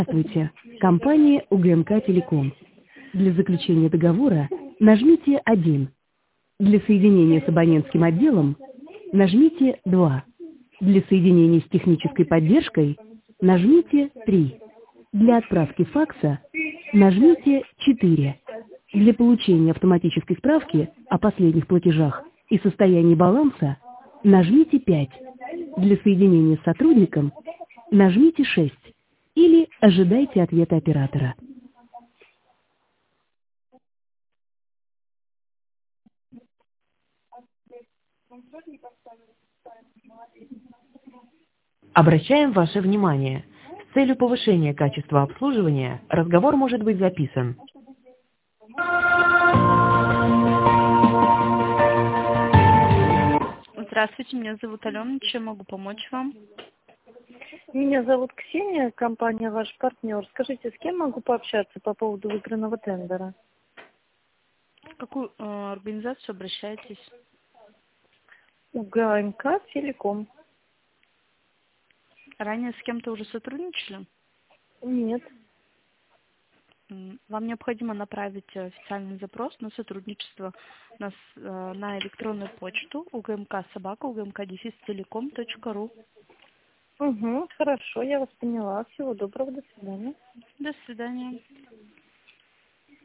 Здравствуйте. Компания УГМК Телеком. Для заключения договора нажмите 1. Для соединения с абонентским отделом нажмите 2. Для соединения с технической поддержкой нажмите 3. Для отправки факса нажмите 4. Для получения автоматической справки о последних платежах и состоянии баланса нажмите 5. Для соединения с сотрудником нажмите 6. Или ожидайте ответа оператора. Обращаем ваше внимание. С целью повышения качества обслуживания разговор может быть записан. Здравствуйте, меня зовут Алена. Чем могу помочь вам? Меня зовут Ксения, компания «Ваш партнер». Скажите, с кем могу пообщаться по поводу выигранного тендера? В какую организацию обращаетесь? УГМК Телеком. Ранее с кем-то уже сотрудничали? Нет. Вам необходимо направить официальный запрос на сотрудничество на электронную почту ugmk@ugmk-telecom.ru. Угу, хорошо, я вас поняла. Всего доброго, до свидания. До свидания.